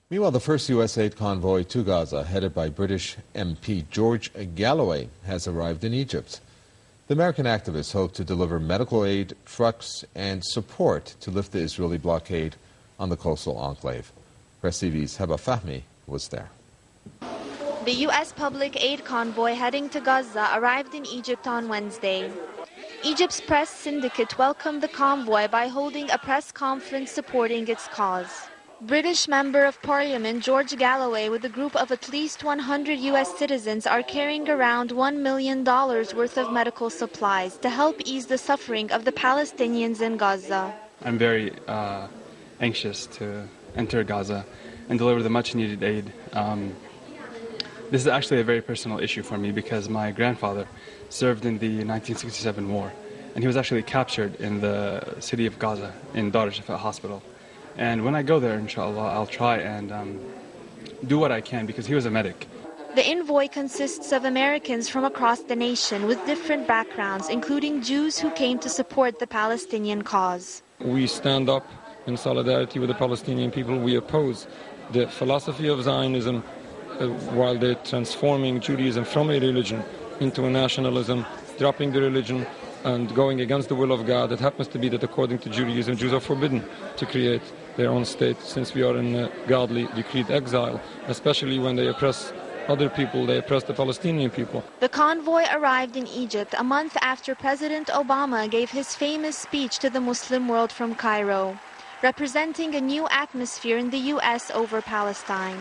Meanwhile, the first U.S. aid convoy to Gaza, headed by British MP George Galloway, has arrived in Egypt. The American activists hope to deliver medical aid, trucks, and support to lift the Israeli blockade on the coastal enclave. Press TV's Heba Fahmy was there. The U.S. public aid convoy heading to Gaza arrived in Egypt on Wednesday. Egypt's press syndicate welcomed the convoy by holding a press conference supporting its cause. British Member of Parliament George Galloway with a group of at least 100 U.S. citizens are carrying around $1 million worth of medical supplies to help ease the suffering of the Palestinians in Gaza. I'm very anxious to enter Gaza and deliver the much-needed aid. This is actually a very personal issue for me because my grandfather served in the 1967 war, and he was actually captured in the city of Gaza in Dar al-Shifa Hospital. And when I go there, inshallah, I'll try and do what I can because he was a medic. The envoy consists of Americans from across the nation with different backgrounds, including Jews who came to support the Palestinian cause. We stand up in solidarity with the Palestinian people. We oppose the philosophy of Zionism while they're transforming Judaism from a religion into a nationalism, dropping the religion and going against the will of God. It happens to be that according to Judaism, Jews are forbidden to create their own state since we are in a godly decreed exile, especially when they oppress other people, they oppress the Palestinian people. The convoy arrived in Egypt a month after President Obama gave his famous speech to the Muslim world from Cairo, representing a new atmosphere in the U.S. over Palestine.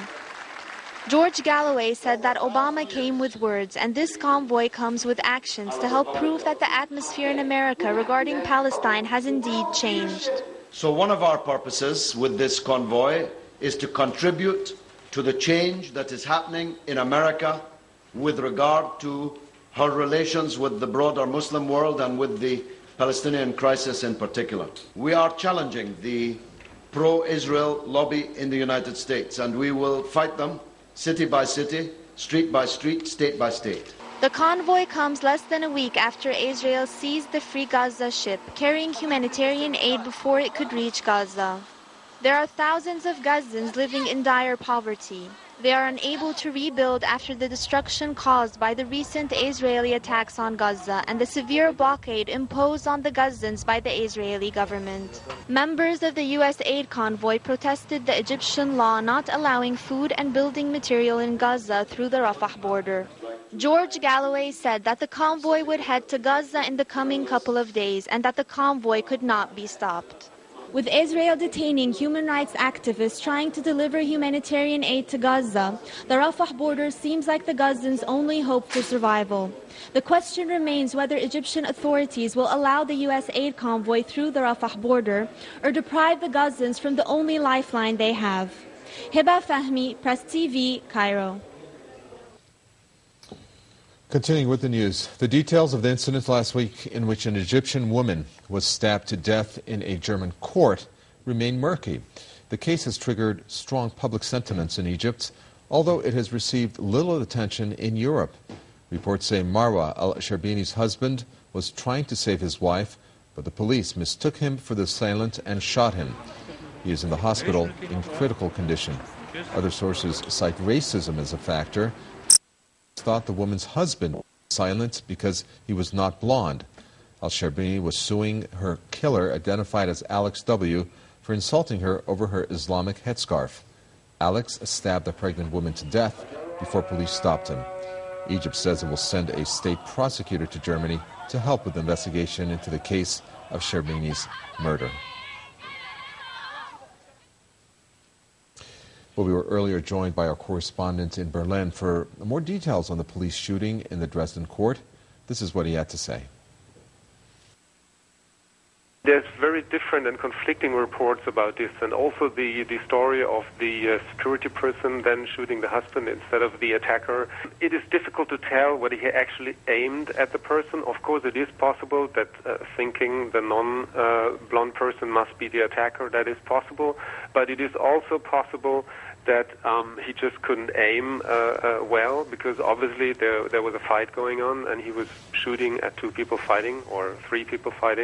George Galloway said that Obama came with words, and this convoy comes with actions to help prove that the atmosphere in America regarding Palestine has indeed changed. So one of our purposes with this convoy is to contribute to the change that is happening in America with regard to her relations with the broader Muslim world and with the Palestinian crisis in particular. We are challenging the pro-Israel lobby in the United States, and we will fight them city by city, street by street, state by state. The convoy comes less than a week after Israel seized the Free Gaza ship carrying humanitarian aid before it could reach Gaza. There are thousands of Gazans living in dire poverty. They are unable to rebuild after the destruction caused by the recent Israeli attacks on Gaza and the severe blockade imposed on the Gazans by the Israeli government. Members of the U.S. aid convoy protested the Egyptian law not allowing food and building material in Gaza through the Rafah border. George Galloway said that the convoy would head to Gaza in the coming couple of days and that the convoy could not be stopped. With Israel detaining human rights activists trying to deliver humanitarian aid to Gaza, the Rafah border seems like the Gazans' only hope for survival. The question remains whether Egyptian authorities will allow the U.S. aid convoy through the Rafah border or deprive the Gazans from the only lifeline they have. Heba Fahmy, Press TV, Cairo. Continuing with the news, the details of the incident last week in which an Egyptian woman was stabbed to death in a German court remain murky. The case has triggered strong public sentiments in Egypt, although it has received little attention in Europe. Reports say Marwa al-Sharbini's husband was trying to save his wife, but the police mistook him for the assailant and shot him. He is in the hospital in critical condition. Other sources cite racism as a factor. Thought the woman's husband was silent because he was not blonde. Al-Sharbini was suing her killer, identified as Alex W., for insulting her over her Islamic headscarf. Alex stabbed the pregnant woman to death before police stopped him. Egypt says it will send a state prosecutor to Germany to help with the investigation into the case of Sharbini's murder. Well, we were earlier joined by our correspondent in Berlin for more details on the police shooting in the Dresden court. This is what he had to say. There's very different and conflicting reports about this, and also the story of the security person then shooting the husband instead of the attacker. It is difficult to tell whether he actually aimed at the person. Of course, it is possible that thinking the non-blonde person must be the attacker. That is possible, but it is also possible that he just couldn't aim well, because obviously there was a fight going on and he was shooting at two people fighting or three people fighting.